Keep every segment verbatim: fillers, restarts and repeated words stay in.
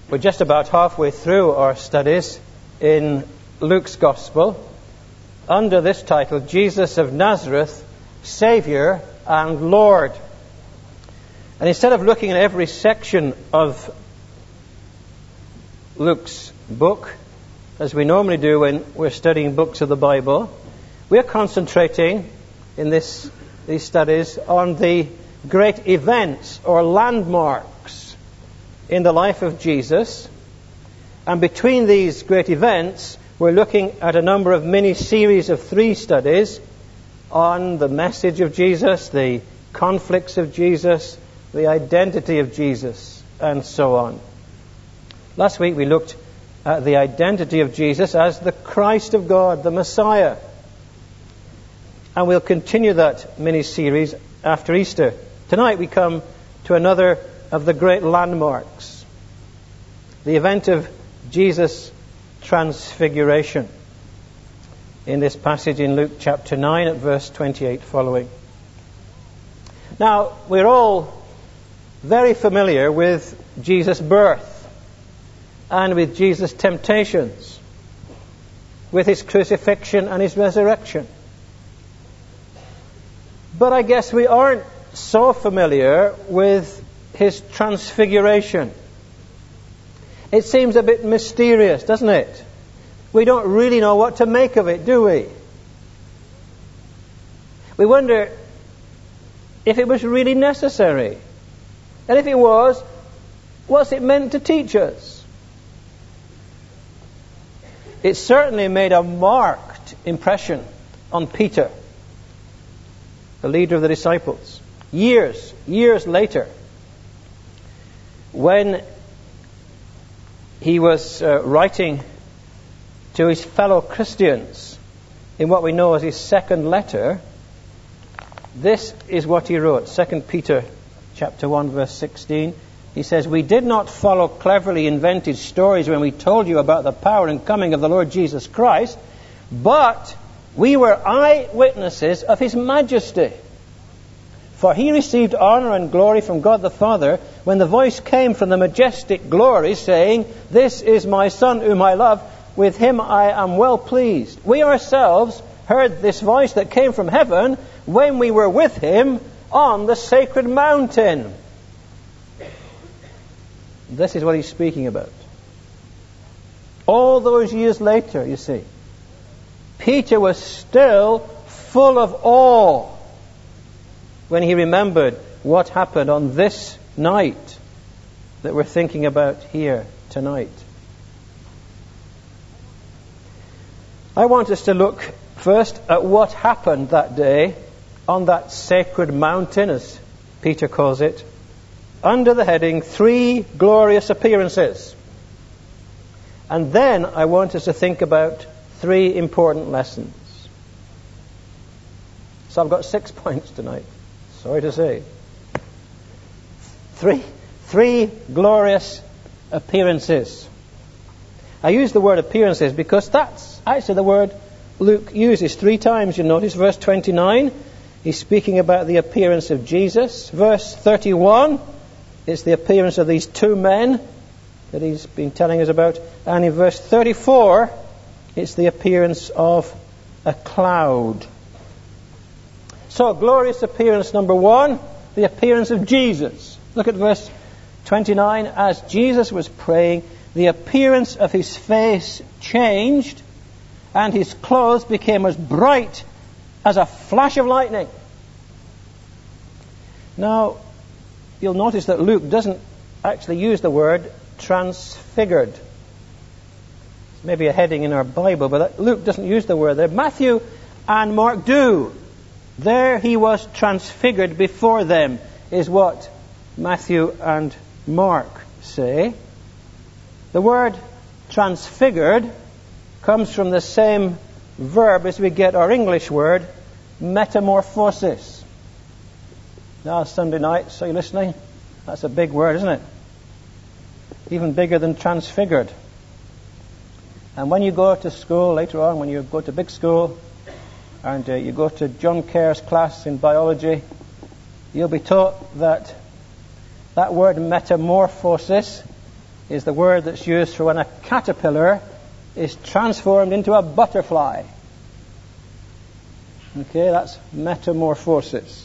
We're just about halfway through our studies in Luke's Gospel under this title, Jesus of Nazareth, Saviour and Lord. And instead of looking at every section of Luke's book, as we normally do when we're studying books of the Bible, we're concentrating in this, these studies on the great events or landmarks in the life of Jesus. And between these great events, we're looking at a number of mini-series of three studies on the message of Jesus, the conflicts of Jesus, the identity of Jesus, and so on. Last week we looked at the identity of Jesus as the Christ of God, the Messiah. And we'll continue that mini-series after Easter. Tonight we come to another of the great landmarks, the event of Jesus' transfiguration, in this passage in Luke chapter nine at verse twenty-eight following. Now, we're all very familiar with Jesus' birth and with Jesus' temptations, with his crucifixion and his resurrection. But I guess we aren't so familiar with his transfiguration. It seems a bit mysterious, doesn't it? We don't really know what to make of it, do we? We wonder if it was really necessary. And if it was, what's it meant to teach us? It certainly made a marked impression on Peter, the leader of the disciples. Years, years later, when he was uh, writing to his fellow Christians in what we know as his second letter, this is what he wrote. Second Peter chapter one, verse sixteen. He says, "We did not follow cleverly invented stories when we told you about the power and coming of the Lord Jesus Christ, but we were eyewitnesses of his majesty. For he received honor and glory from God the Father when the voice came from the majestic glory saying, 'This is my Son whom I love, with him I am well pleased.' We ourselves heard this voice that came from heaven when we were with him on the sacred mountain." This is what he's speaking about. All those years later, you see, Peter was still full of awe when he remembered what happened on this night that we're thinking about here tonight. I want us to look first at what happened that day on that sacred mountain, as Peter calls it, under the heading, Three Glorious Appearances. And then I want us to think about three important lessons. So I've got six points tonight. Sorry to say. Three, three glorious appearances. I use the word appearances because that's actually the word Luke uses three times. You notice verse twenty-nine, he's speaking about the appearance of Jesus. Verse thirty-one, it's the appearance of these two men that he's been telling us about. And in verse thirty-four, it's the appearance of a cloud. So, glorious appearance number one, the appearance of Jesus. Look at verse twenty-nine. As Jesus was praying, the appearance of his face changed, and his clothes became as bright as a flash of lightning. Now, you'll notice that Luke doesn't actually use the word transfigured. It's maybe a heading in our Bible, but Luke doesn't use the word there. Matthew and Mark do. There he was transfigured before them, is what Matthew and Mark say. The word transfigured comes from the same verb as we get our English word metamorphosis. Now, Sunday night, so you're listening? That's a big word, isn't it? Even bigger than transfigured. And when you go to school later on, when you go to big school, and uh, you go to John Kerr's class in biology, you'll be taught that that word metamorphosis is the word that's used for when a caterpillar is transformed into a butterfly. Okay, that's metamorphosis.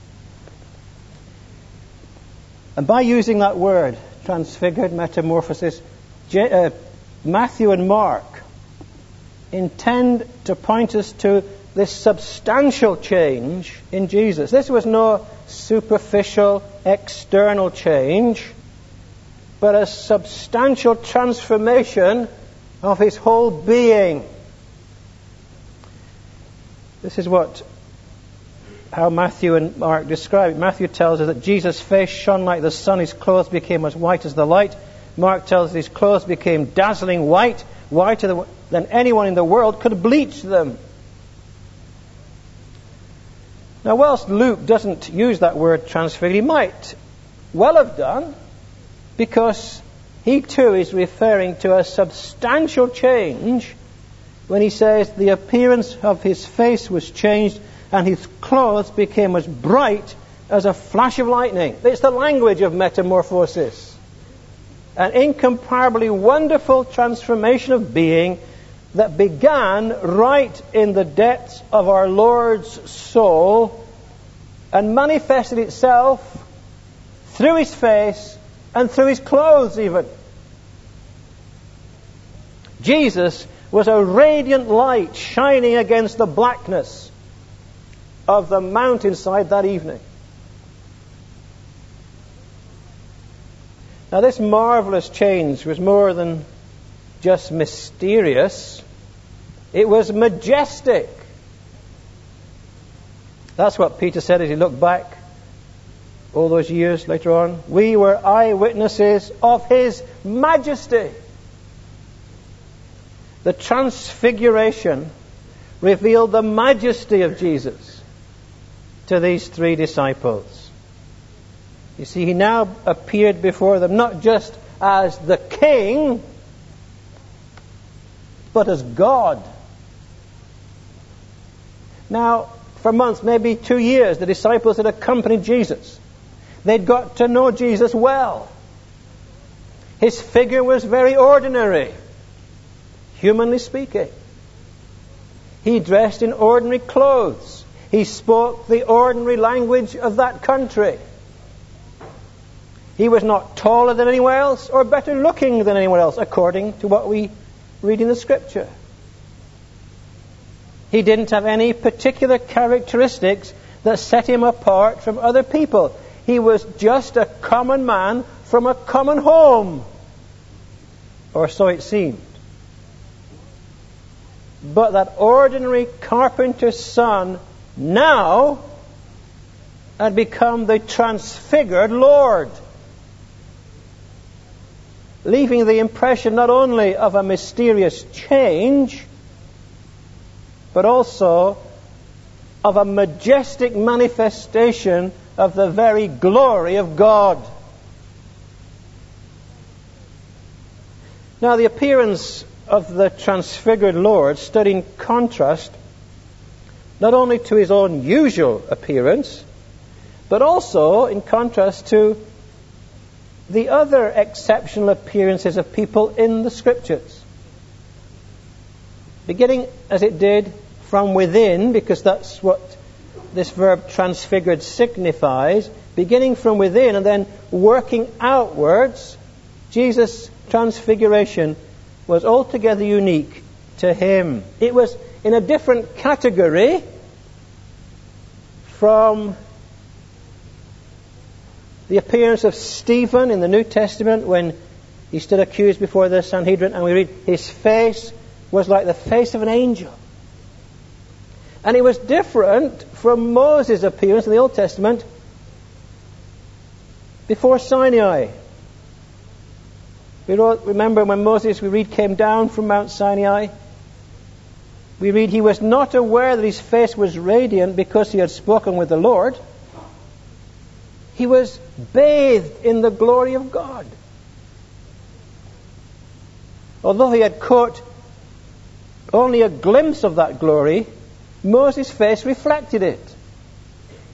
And by using that word, transfigured, metamorphosis, J- uh, Matthew and Mark intend to point us to this substantial change in Jesus. This was no superficial, external change, but a substantial transformation of his whole being. This is what how Matthew and Mark describe it. Matthew tells us that Jesus' face shone like the sun, his clothes became as white as the light. Mark tells us his clothes became dazzling white, whiter than anyone in the world could bleach them. Now, whilst Luke doesn't use that word transfigured, he might well have done, because he too is referring to a substantial change when he says the appearance of his face was changed and his clothes became as bright as a flash of lightning. It's the language of metamorphosis. An incomparably wonderful transformation of being that began right in the depths of our Lord's soul and manifested itself through his face and through his clothes even. Jesus was a radiant light shining against the blackness of the mountainside that evening. Now, this marvelous change was more than just mysterious. It was majestic. That's what Peter said as he looked back all those years later on. We were eyewitnesses of his majesty. The transfiguration revealed the majesty of Jesus to these three disciples. You see, he now appeared before them not just as the King, but as God. Now, for months, maybe two years, the disciples had accompanied Jesus. They'd got to know Jesus well. His figure was very ordinary, humanly speaking. He dressed in ordinary clothes. He spoke the ordinary language of that country. He was not taller than anyone else or better looking than anyone else, according to what we read in the Scripture. He didn't have any particular characteristics that set him apart from other people. He was just a common man from a common home. Or so it seemed. But that ordinary carpenter's son now had become the transfigured Lord, leaving the impression not only of a mysterious change, but also of a majestic manifestation of the very glory of God. Now, the appearance of the transfigured Lord stood in contrast not only to his own usual appearance, but also in contrast to the other exceptional appearances of people in the Scriptures. Beginning as it did from within, because that's what this verb transfigured signifies, beginning from within and then working outwards, Jesus' transfiguration was altogether unique to him. It was in a different category from the appearance of Stephen in the New Testament when he stood accused before the Sanhedrin, and we read his face was like the face of an angel. And it was different from Moses' appearance in the Old Testament before Sinai. We wrote, remember when Moses, we read, came down from Mount Sinai? We read he was not aware that his face was radiant because he had spoken with the Lord. He was bathed in the glory of God. Although he had caught only a glimpse of that glory, Moses' face reflected it.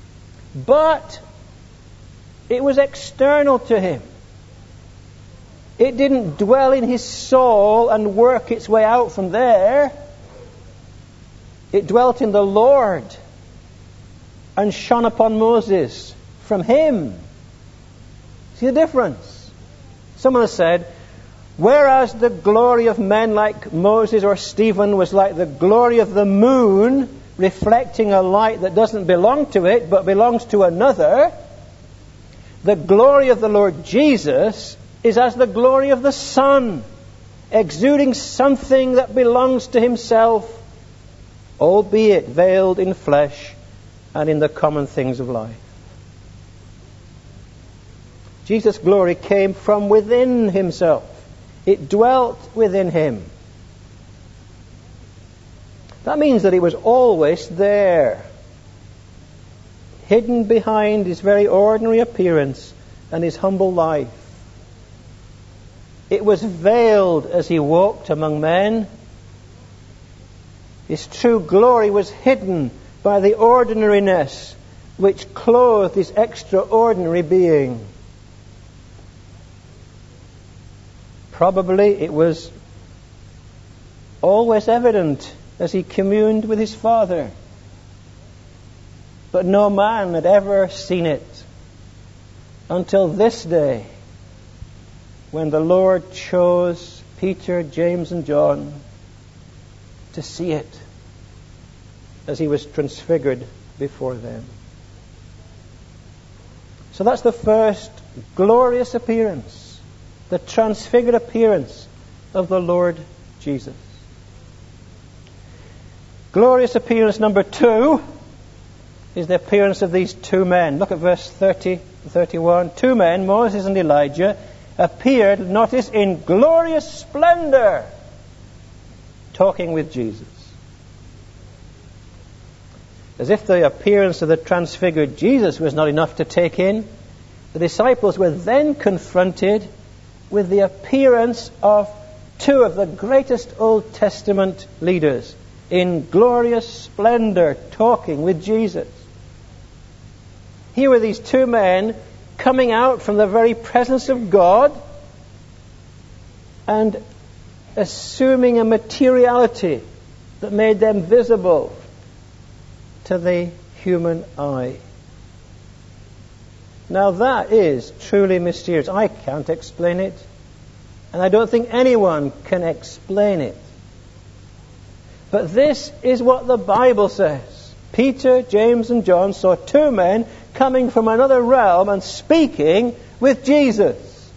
But it was external to him. It didn't dwell in his soul and work its way out from there. It dwelt in the Lord and shone upon Moses from him. See the difference? Someone has said, whereas the glory of men like Moses or Stephen was like the glory of the moon, reflecting a light that doesn't belong to it but belongs to another, the glory of the Lord Jesus is as the glory of the sun, exuding something that belongs to himself, albeit veiled in flesh and in the common things of life. Jesus' glory came from within himself. It dwelt within him. That means that it was always there, hidden behind his very ordinary appearance and his humble life. It was veiled as he walked among men. His true glory was hidden by the ordinariness which clothed his extraordinary being. Probably it was always evident as he communed with his Father, but no man had ever seen it until this day, when the Lord chose Peter, James, and John to see it as he was transfigured before them. So that's the first glorious appearance, the transfigured appearance of the Lord Jesus. Glorious appearance number two is the appearance of these two men. Look at verse thirty, thirty-one. Two men, Moses and Elijah, appeared, notice, in glorious splendor, talking with Jesus. As if the appearance of the transfigured Jesus was not enough to take in, the disciples were then confronted with the appearance of two of the greatest Old Testament leaders in glorious splendor, talking with Jesus. Here were these two men coming out from the very presence of God and assuming a materiality that made them visible to the human eye. Now that is truly mysterious. I can't explain it, and I don't think anyone can explain it. But this is what the Bible says. Peter, James, and John saw two men coming from another realm and speaking with Jesus.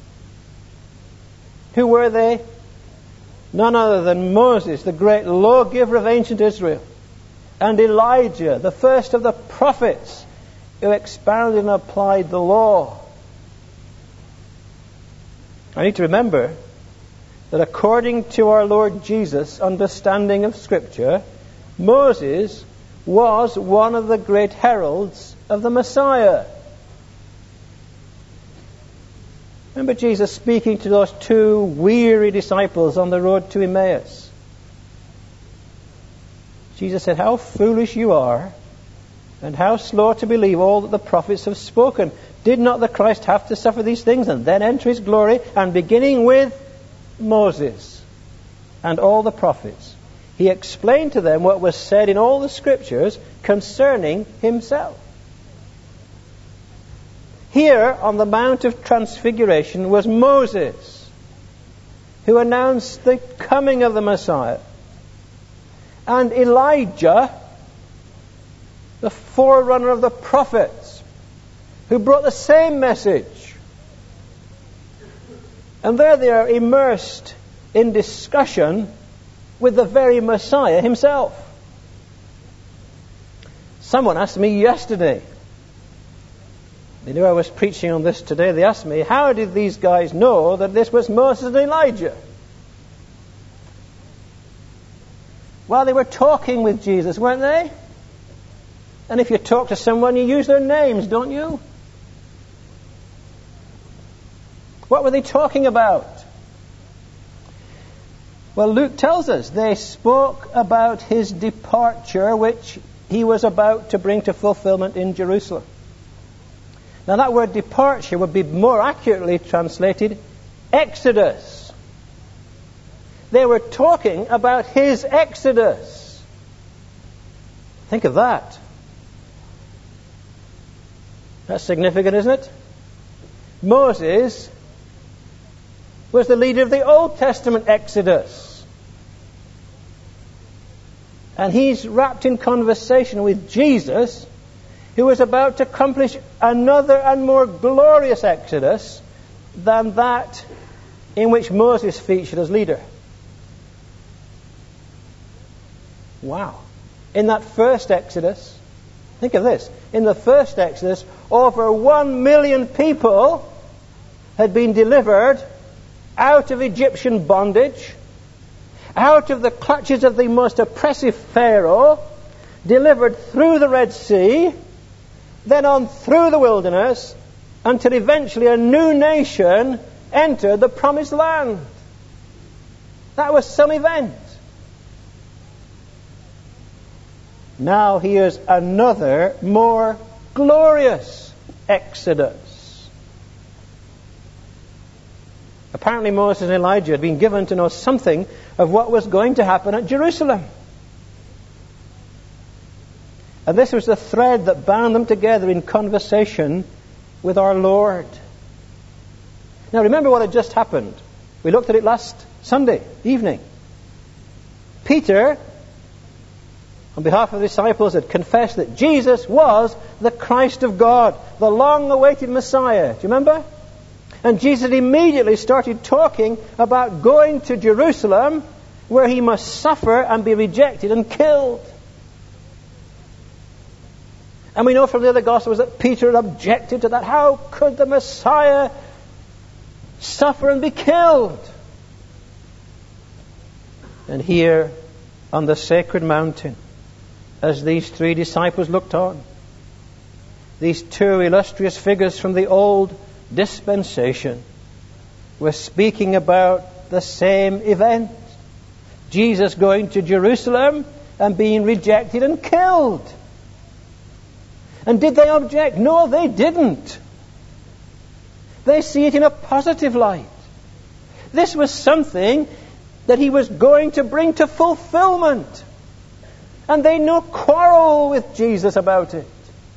Who were they? None other than Moses, the great lawgiver of ancient Israel, and Elijah, the first of the prophets who expounded and applied the law. I need to remember that according to our Lord Jesus' understanding of Scripture, Moses was one of the great heralds of the Messiah. Remember Jesus speaking to those two weary disciples on the road to Emmaus. Jesus said, "How foolish you are, and how slow to believe all that the prophets have spoken. Did not the Christ have to suffer these things and then enter his glory?" And beginning with Moses and all the prophets, he explained to them what was said in all the Scriptures concerning himself. Here on the Mount of Transfiguration was Moses, who announced the coming of the Messiah, and Elijah, the forerunner of the prophets, who brought the same message. And there they are immersed in discussion with the very Messiah himself. Someone asked me yesterday, they knew I was preaching on this today, they asked me, how did these guys know that this was Moses and Elijah? Well, they were talking with Jesus, weren't they? And if you talk to someone, you use their names, don't you? What were they talking about? Well, Luke tells us they spoke about his departure, which he was about to bring to fulfillment in Jerusalem. Now that word departure would be more accurately translated Exodus. They were talking about his exodus. Think of that. That's significant, isn't it? Moses was the leader of the Old Testament Exodus. And he's wrapped in conversation with Jesus, who was about to accomplish another and more glorious Exodus than that in which Moses featured as leader. Wow. In that first Exodus, think of this, in the first Exodus, over one million people had been delivered out of Egyptian bondage, out of the clutches of the most oppressive Pharaoh, delivered through the Red Sea, then on through the wilderness, until eventually a new nation entered the Promised Land. That was some event. Now here's another more glorious Exodus. Apparently Moses and Elijah had been given to know something of what was going to happen at Jerusalem. And this was the thread that bound them together in conversation with our Lord. Now remember what had just happened. We looked at it last Sunday evening. Peter, on behalf of the disciples, had confessed that Jesus was the Christ of God, the long-awaited Messiah. Do you remember? And Jesus immediately started talking about going to Jerusalem, where he must suffer and be rejected and killed. And we know from the other Gospels that Peter had objected to that. How could the Messiah suffer and be killed? And here, on the sacred mountain, as these three disciples looked on, these two illustrious figures from the old dispensation were speaking about the same event. Jesus going to Jerusalem and being rejected and killed. And did they object? No, they didn't. They see it in a positive light. This was something that he was going to bring to fulfillment. And they no quarrel with Jesus about it.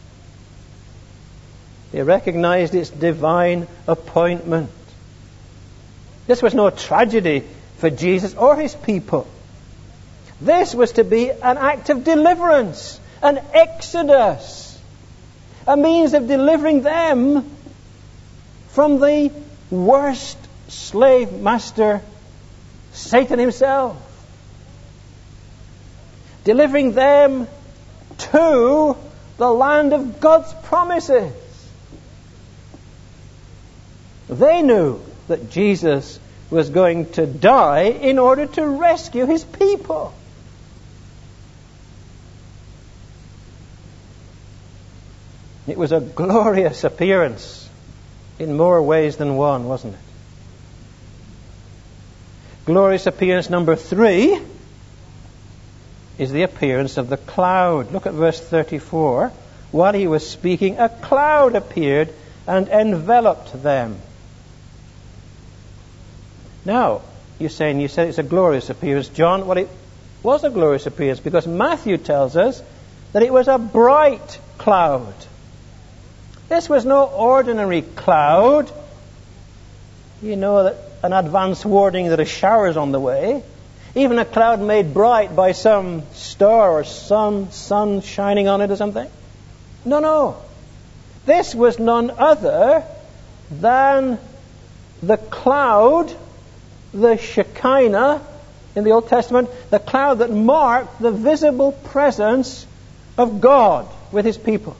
They recognized its divine appointment. This was no tragedy for Jesus or his people. This was to be an act of deliverance, an exodus, a means of delivering them from the worst slave master, Satan himself. Delivering them to the land of God's promises. They knew that Jesus was going to die in order to rescue his people. It was a glorious appearance in more ways than one, wasn't it? Glorious appearance number three is the appearance of the cloud. Look at verse thirty-four. While he was speaking, a cloud appeared and enveloped them. Now, you're saying, you said it's a glorious appearance, John. Well, it was a glorious appearance because Matthew tells us that it was a bright cloud. This was no ordinary cloud. You know that an advance warning that a shower is on the way. Even a cloud made bright by some star or sun, sun shining on it or something. No, no. This was none other than the cloud, the Shekinah in the Old Testament, the cloud that marked the visible presence of God with his people.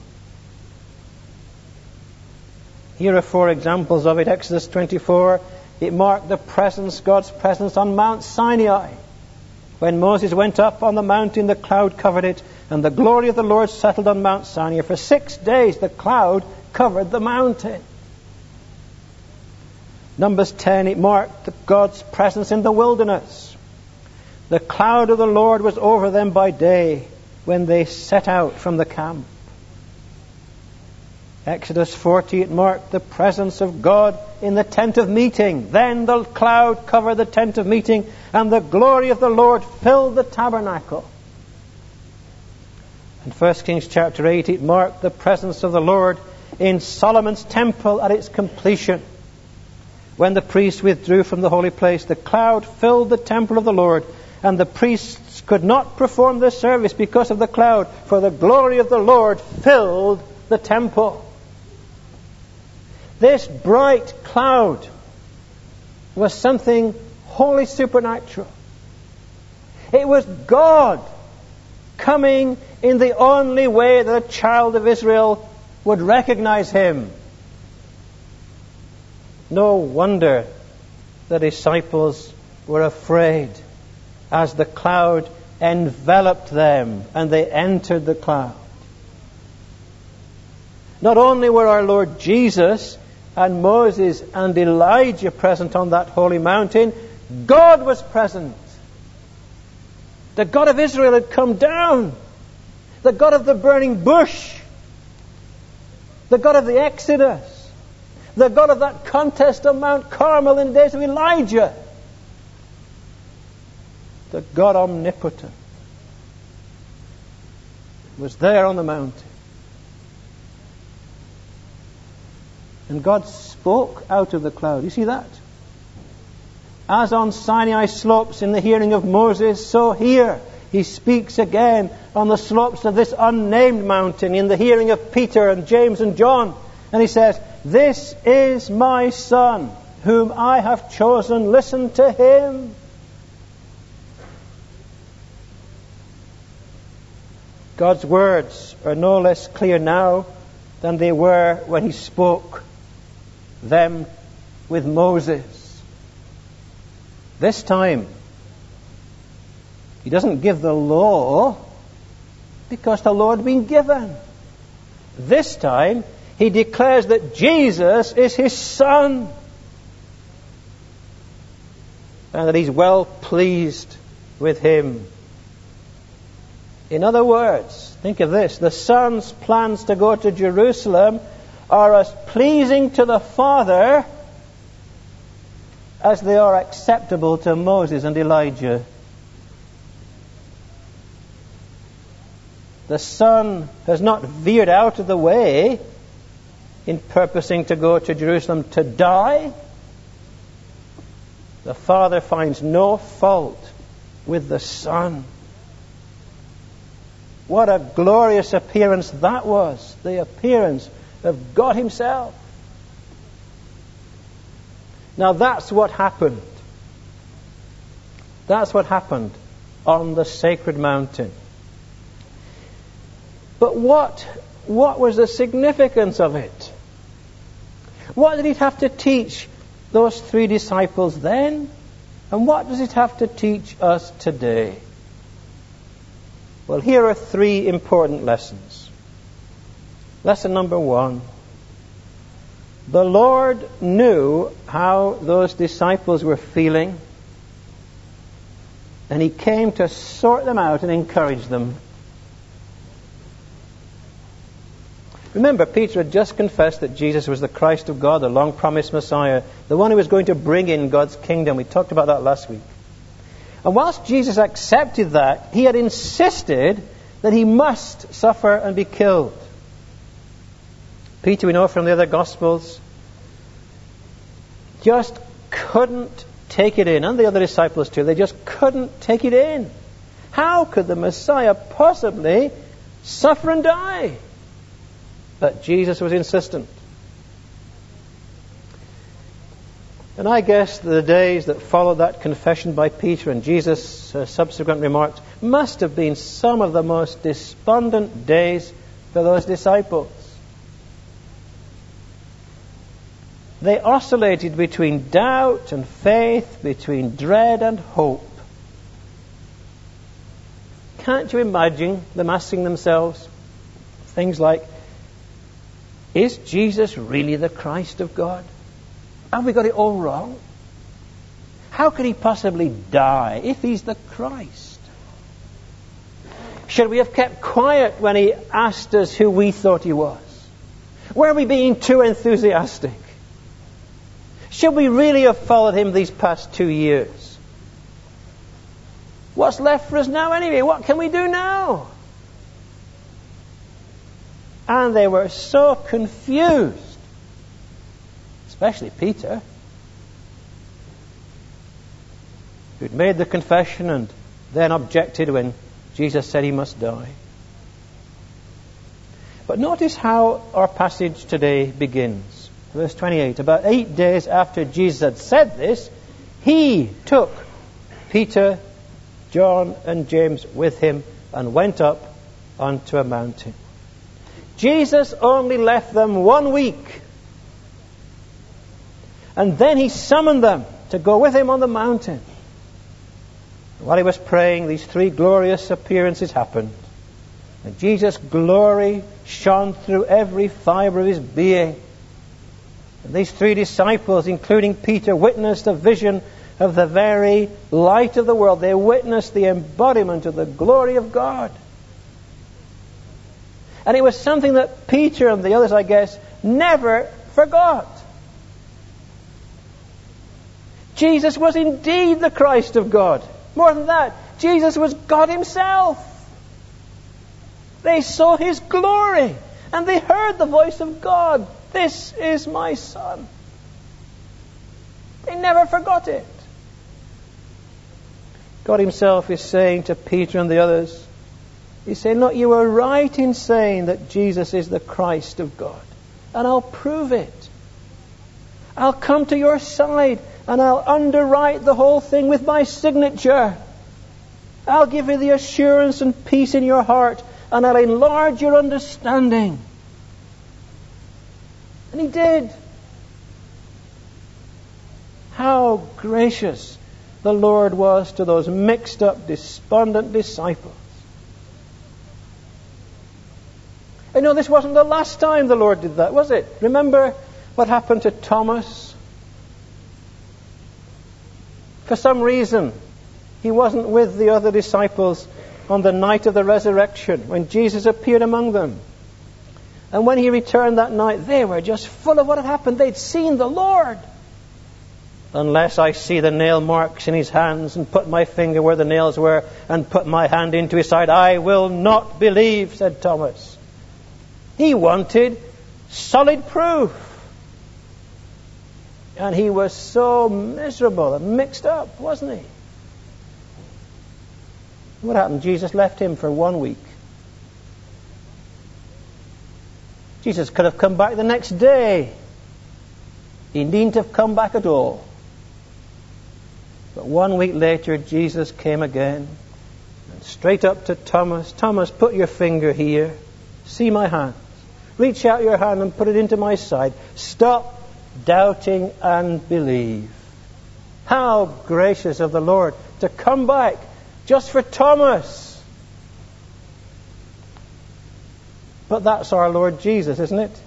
Here are four examples of it. Exodus twenty-four, it marked the presence, God's presence on Mount Sinai. When Moses went up on the mountain, the cloud covered it, and the glory of the Lord settled on Mount Sinai. For six days the cloud covered the mountain. Numbers ten, it marked God's presence in the wilderness. The cloud of the Lord was over them by day when they set out from the camp. Exodus forty, it marked the presence of God in the tent of meeting. Then the cloud covered the tent of meeting, and the glory of the Lord filled the tabernacle. In First Kings chapter eight, it marked the presence of the Lord in Solomon's temple at its completion. When the priests withdrew from the holy place, the cloud filled the temple of the Lord, and the priests could not perform their service because of the cloud, for the glory of the Lord filled the temple. This bright cloud was something wholly supernatural. It was God coming in the only way that a child of Israel would recognize Him. No wonder the disciples were afraid as the cloud enveloped them and they entered the cloud. Not only were our Lord Jesus and Moses and Elijah present on that holy mountain, God was present. The God of Israel had come down. The God of the burning bush. The God of the Exodus. The God of that contest on Mount Carmel in the days of Elijah. The God omnipotent was there on the mountain. And God spoke out of the cloud. You see that? As on Sinai slopes in the hearing of Moses, so here He speaks again on the slopes of this unnamed mountain in the hearing of Peter and James and John. And He says, "This is my Son, whom I have chosen. Listen to Him." God's words are no less clear now than they were when He spoke them with Moses. This time, He doesn't give the law because the law had been given. This time, He declares that Jesus is His Son and that He's well pleased with Him. In other words, think of this, the Son's plans to go to Jerusalem are as pleasing to the Father as they are acceptable to Moses and Elijah. The Son has not veered out of the way in purposing to go to Jerusalem to die. The Father finds no fault with the Son. What a glorious appearance that was, the appearance of God Himself. Now that's what happened. That's what happened on the sacred mountain. But what, what was the significance of it? What did it have to teach those three disciples then? And what does it have to teach us today? Well, here are three important lessons. Lesson number one. The Lord knew how those disciples were feeling, and He came to sort them out and encourage them. Remember, Peter had just confessed that Jesus was the Christ of God, the long-promised Messiah, the one who was going to bring in God's kingdom. We talked about that last week. And whilst Jesus accepted that, He had insisted that He must suffer and be killed. Peter, we know from the other Gospels, just couldn't take it in. And the other disciples too. They just couldn't take it in. How could the Messiah possibly suffer and die? But Jesus was insistent. And I guess the days that followed that confession by Peter and Jesus' uh, subsequent remarks must have been some of the most despondent days for those disciples. They oscillated between doubt and faith, between dread and hope. Can't you imagine them asking themselves things like, is Jesus really the Christ of God? Have we got it all wrong? How could He possibly die if He's the Christ? Should we have kept quiet when He asked us who we thought He was? Were we being too enthusiastic? Should we really have followed him these past two years? What's left for us now anyway? What can we do now? And they were so confused, especially Peter, who'd made the confession and then objected when Jesus said he must die. But notice how our passage today begins. Verse twenty-eight. About eight days after Jesus had said this, he took Peter, John, and James with him and went up onto a mountain. Jesus only left them one week. And then he summoned them to go with him on the mountain. While he was praying, these three glorious appearances happened. And Jesus' glory shone through every fibre of his being. And these three disciples, including Peter, witnessed a vision of the very light of the world. They witnessed the embodiment of the glory of God. And it was something that Peter and the others, I guess, never forgot. Jesus was indeed the Christ of God. More than that, Jesus was God himself. They saw his glory and they heard the voice of God. This is my Son. They never forgot it. God himself is saying to Peter and the others, he's saying, look, you were right in saying that Jesus is the Christ of God. And I'll prove it. I'll come to your side and I'll underwrite the whole thing with my signature. I'll give you the assurance and peace in your heart, and I'll enlarge your understanding. And he did. How gracious the Lord was to those mixed up, despondent disciples. I know this wasn't the last time the Lord did that, was it? Remember what happened to Thomas? For some reason, he wasn't with the other disciples on the night of the resurrection when Jesus appeared among them. And when he returned that night, they were just full of what had happened. They'd seen the Lord. Unless I see the nail marks in his hands and put my finger where the nails were and put my hand into his side, I will not believe, said Thomas. He wanted solid proof. And he was so miserable and mixed up, wasn't he? What happened? Jesus left him for one week. Jesus could have come back the next day. He needn't have come back at all. But one week later, Jesus came again. And straight up to Thomas. Thomas, put your finger here. See my hands. Reach out your hand and put it into my side. Stop doubting and believe. How gracious of the Lord to come back just for Thomas. But that's our Lord Jesus, isn't it?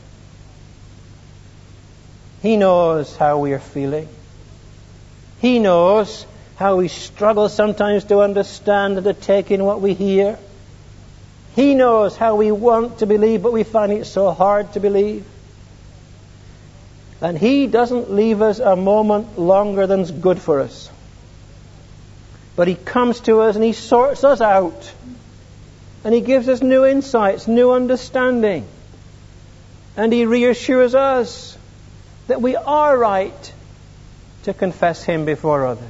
He knows how we are feeling. He knows how we struggle sometimes to understand and to take in what we hear. He knows how we want to believe, but we find it so hard to believe. And he doesn't leave us a moment longer than's good for us. But he comes to us and he sorts us out. And he gives us new insights, new understanding. And he reassures us that we are right to confess him before others.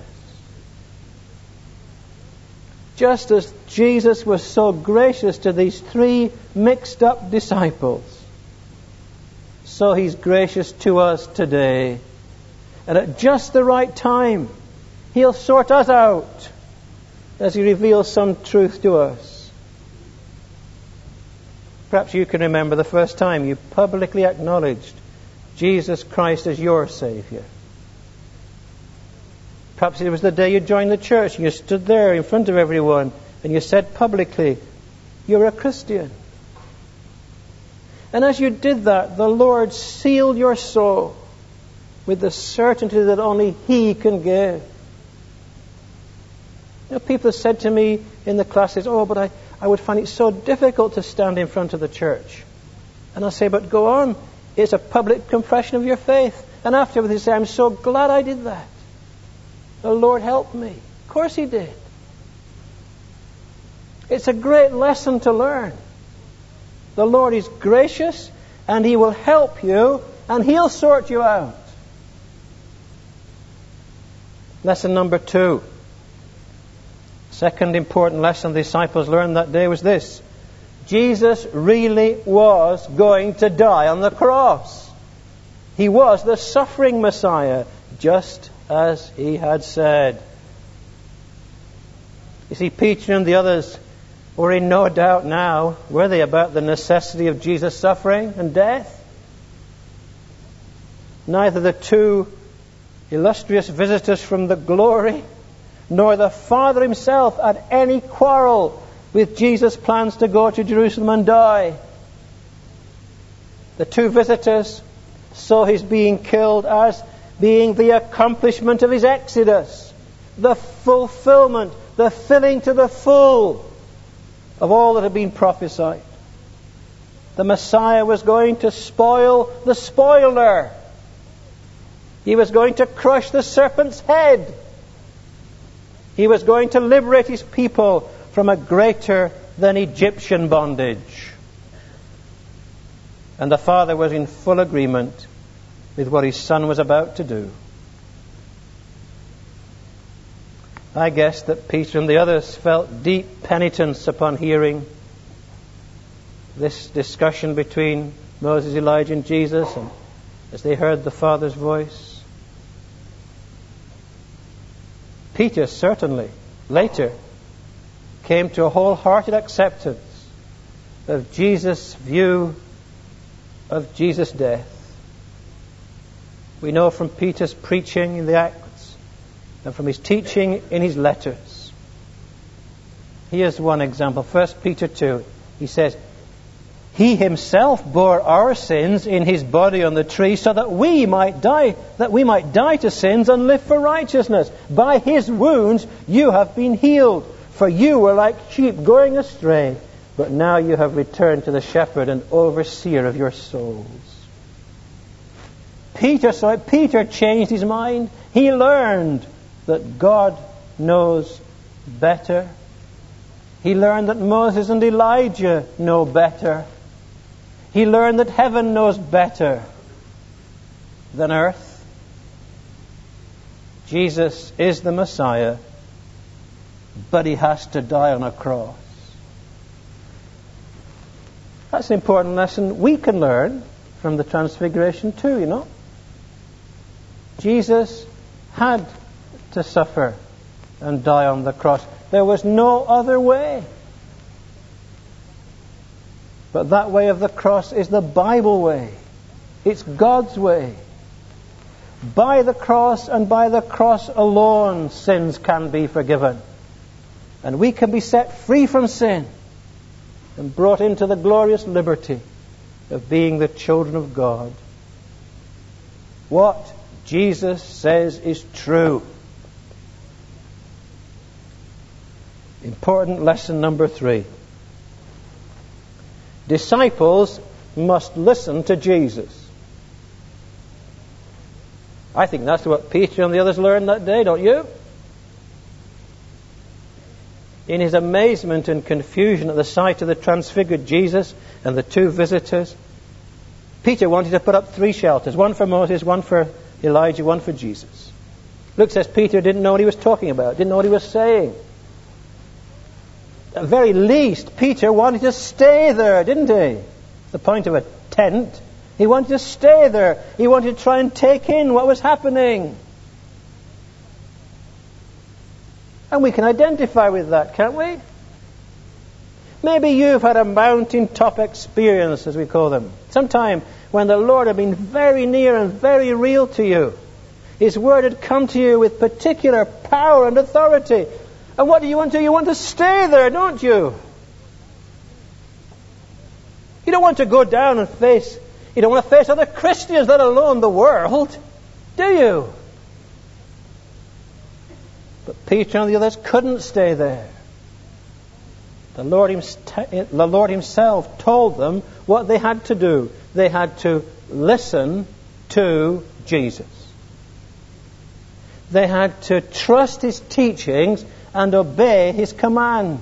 Just as Jesus was so gracious to these three mixed up disciples, so he's gracious to us today. And at just the right time, he'll sort us out as he reveals some truth to us. Perhaps you can remember the first time you publicly acknowledged Jesus Christ as your Savior. Perhaps it was the day you joined the church and you stood there in front of everyone and you said publicly, you're a Christian. And as you did that, the Lord sealed your soul with the certainty that only He can give. You know, people have said to me in the classes, oh, but I, I would find it so difficult to stand in front of the church. And I say, but go on. It's a public confession of your faith. And afterwards he said, I'm so glad I did that. The Lord helped me. Of course he did. It's a great lesson to learn. The Lord is gracious and he will help you and he'll sort you out. Lesson number two. Second important lesson the disciples learned that day was this. Jesus really was going to die on the cross. He was the suffering Messiah, just as he had said. You see, Peter and the others were in no doubt now, were they, about the necessity of Jesus' suffering and death? Neither the two illustrious visitors from the glory, nor the Father himself had any quarrel with Jesus' plans to go to Jerusalem and die. The two visitors saw his being killed as being the accomplishment of his exodus, the fulfillment, the filling to the full of all that had been prophesied. The Messiah was going to spoil the spoiler. He was going to crush the serpent's head. He was going to liberate his people from a greater than Egyptian bondage. And the Father was in full agreement with what his Son was about to do. I guess that Peter and the others felt deep penitence upon hearing this discussion between Moses, Elijah, and Jesus, and as they heard the Father's voice. Peter certainly later came to a wholehearted acceptance of Jesus' view of Jesus' death. We know from Peter's preaching in the Acts and from his teaching in his letters. Here's one example. First Peter two. He says, He himself bore our sins in his body on the tree so that we might die, that we might die to sins and live for righteousness. By his wounds you have been healed. For you were like sheep going astray, but now you have returned to the shepherd and overseer of your souls. Peter saw it. Peter changed his mind. He learned that God knows better. He learned that Moses and Elijah know better. He learned that heaven knows better than earth. Jesus is the Messiah, but he has to die on a cross. That's an important lesson we can learn from the Transfiguration too, you know. Jesus had to suffer and die on the cross. There was no other way. But that way of the cross is the Bible way. It's God's way. By the cross and by the cross alone, sins can be forgiven. And we can be set free from sin and brought into the glorious liberty of being the children of God. What Jesus says is true. Important lesson number three. Disciples must listen to Jesus. I think that's what Peter and the others learned that day, don't you? In his amazement and confusion at the sight of the transfigured Jesus and the two visitors, Peter wanted to put up three shelters, one for Moses, one for Elijah, one for Jesus. Luke says Peter didn't know what he was talking about, didn't know what he was saying. At the very least, Peter wanted to stay there, didn't he? The point of a tent. He wanted to stay there. He wanted to try and take in what was happening. And we can identify with that, can't we? Maybe you've had a mountaintop experience, as we call them. Sometime when the Lord had been very near and very real to you. His word had come to you with particular power and authority. And what do you want to do? You want to stay there, don't you? You don't want to go down and face, you don't want to face other Christians, let alone the world, do you? But Peter and the others couldn't stay there. The Lord, the Lord himself told them what they had to do. They had to listen to Jesus. They had to trust his teachings and obey his commands.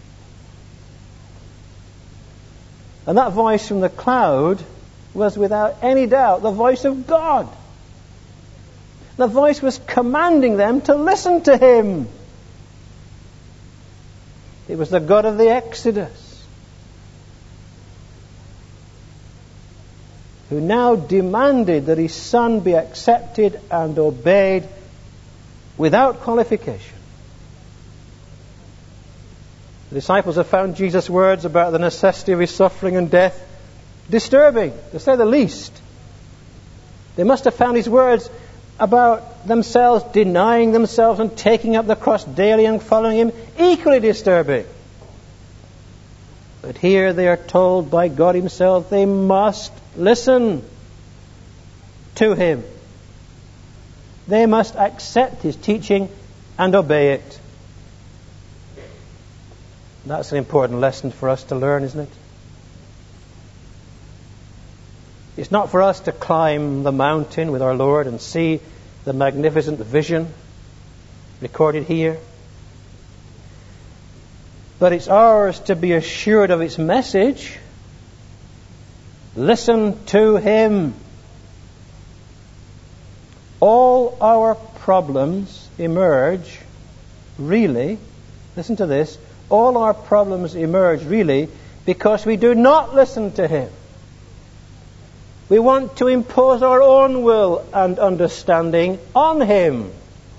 And that voice from the cloud was without any doubt the voice of God. The voice was commanding them to listen to him. It was the God of the Exodus who now demanded that his Son be accepted and obeyed without qualification. The disciples have found Jesus' words about the necessity of his suffering and death disturbing, to say the least. They must have found his words about themselves denying themselves and taking up the cross daily and following him equally disturbing. But here they are told by God himself they must listen to him. They must accept his teaching and obey it. That's an important lesson for us to learn, isn't it? It's not for us to climb the mountain with our Lord and see the magnificent vision recorded here. But it's ours to be assured of its message. Listen to him. All our problems emerge, really, listen to this, all our problems emerge really because we do not listen to him. We want to impose our own will and understanding on him.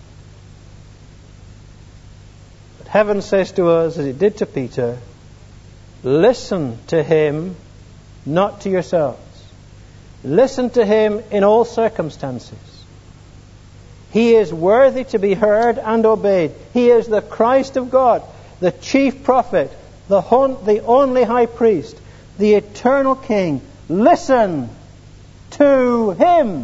But heaven says to us, as it did to Peter, listen to him, not to yourselves. Listen to him in all circumstances. He is worthy to be heard and obeyed. He is the Christ of God, the chief prophet, the, hon- the only high priest, the eternal king. Listen to him.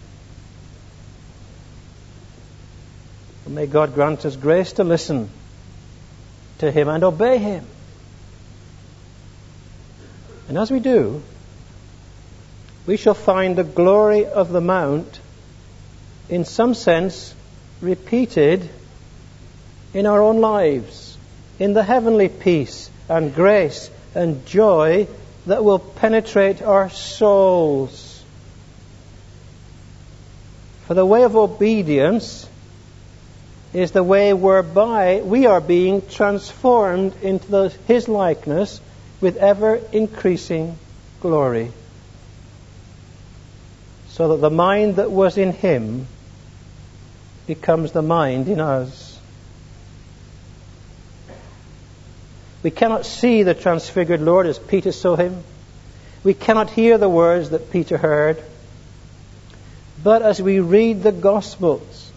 And may God grant us grace to listen to him and obey him. And as we do, we shall find the glory of the mount in some sense repeated in our own lives, in the heavenly peace and grace and joy that will penetrate our souls. For the way of obedience is the way whereby we are being transformed into the, his likeness with ever increasing glory, so that the mind that was in him becomes the mind in us. We cannot see the transfigured Lord as Peter saw him. We cannot hear the words that Peter heard. But as we read the Gospels,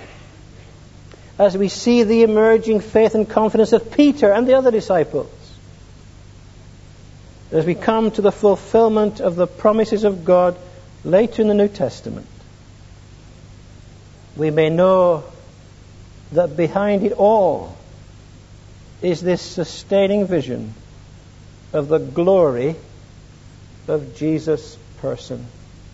as we see the emerging faith and confidence of Peter and the other disciples, as we come to the fulfillment of the promises of God later in the New Testament, we may know that behind it all is this sustaining vision of the glory of Jesus' person.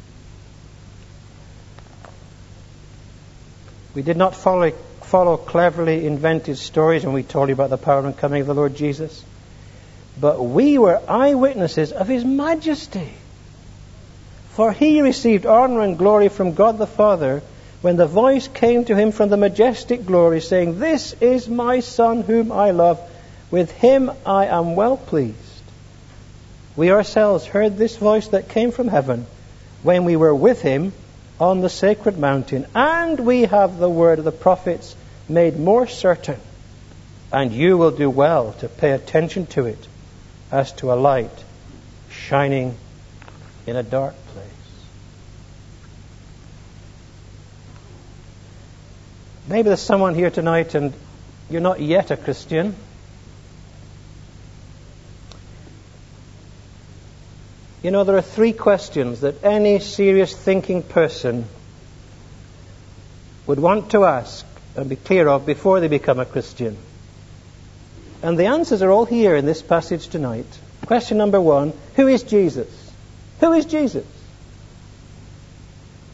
We did not follow, follow cleverly invented stories when we told you about the power and coming of the Lord Jesus, but we were eyewitnesses of his majesty. For he received honor and glory from God the Father when the voice came to him from the majestic glory, saying, "This is my Son whom I love. With him I am well pleased." We ourselves heard this voice that came from heaven when we were with him on the sacred mountain, and we have the word of the prophets made more certain, and you will do well to pay attention to it as to a light shining in a dark place. Maybe there's someone here tonight and you're not yet a Christian. You know, there are three questions that any serious thinking person would want to ask and be clear of before they become a Christian. And the answers are all here in this passage tonight. Question number one, who is Jesus? Who is Jesus?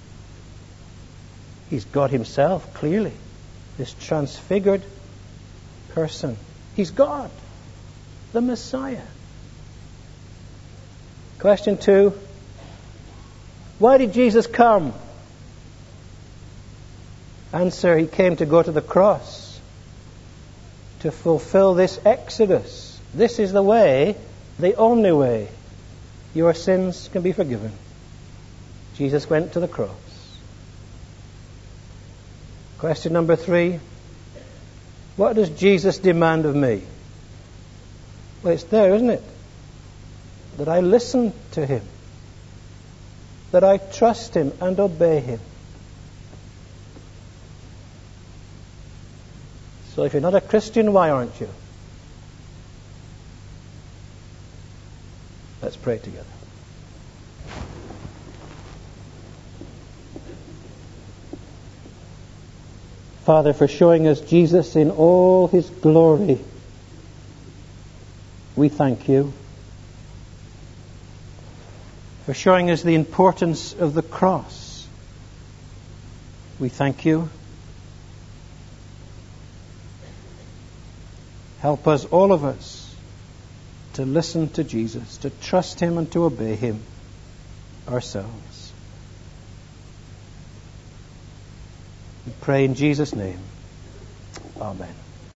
He's God himself, clearly. This transfigured person. He's God, the Messiah. Question two. Why did Jesus come? Answer, he came to go to the cross, to fulfill this exodus. This is the way, the only way your sins can be forgiven. Jesus went to the cross. Question number three. What does Jesus demand of me? Well, it's there, isn't it? That I listen to him. That I trust him and obey him. So if you're not a Christian, why aren't you? Let's pray together. Father, for showing us Jesus in all his glory, we thank you. For showing us the importance of the cross, we thank you. Help us, all of us, to listen to Jesus, to trust him and to obey him ourselves. We pray in Jesus' name. Amen.